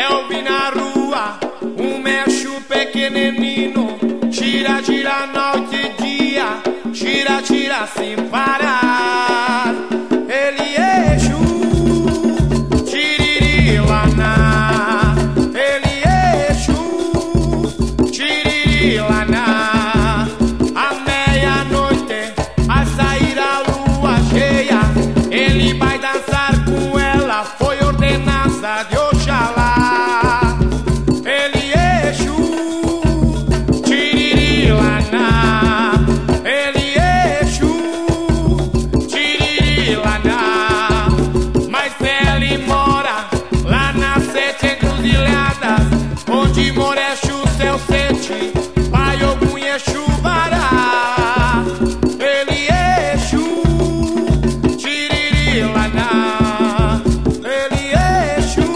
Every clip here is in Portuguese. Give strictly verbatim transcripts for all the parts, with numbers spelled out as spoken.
Eu vi na rua um mecho pequenino, tira, tira noite e dia, tira, tira sem parar. Ele é Exu, Tiririlaná. Ele é Exu, Tiririlaná. À meia-noite, a sair a lua cheia, ele vai dançar com ela, foi ordenança de Oxalá. Ele é Exu, Tiririlaná. Ele é Exu, Tiririlaná. Mas ele mora lá nas sete encruzilhadas, onde mora Exu, seu sete, Pai Ogum e Exu Vará. Ele é Exu, Tiririlaná. Ele é Exu,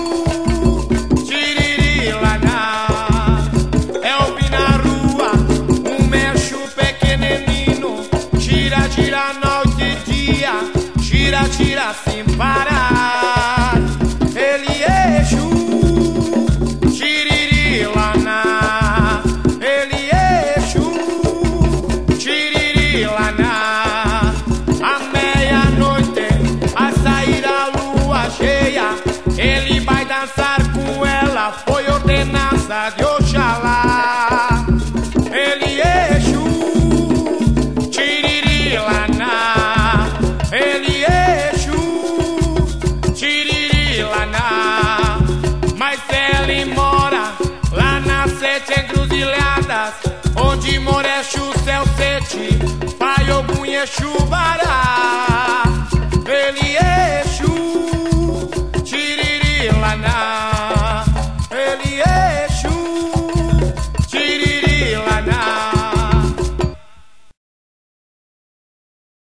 Tiririlaná. Eu vi na rua um mecho pequenino, tira, tira noite e dia, tira, tira sem parar. Ele é Exu, Tiririlaná. Ele é Exu, Tiririlaná. À meia-noite, a sair a lua cheia, ele vai dançar com ela, foi ordenança de Oxalá. Ele é Exu, Tiririlaná. Ele é Exu, Tiririlaná. Mas ele mora lá nas sete encruzilhadas, onde mora Exu, seu sete, Pai Ogum e Exu Vará. Ele é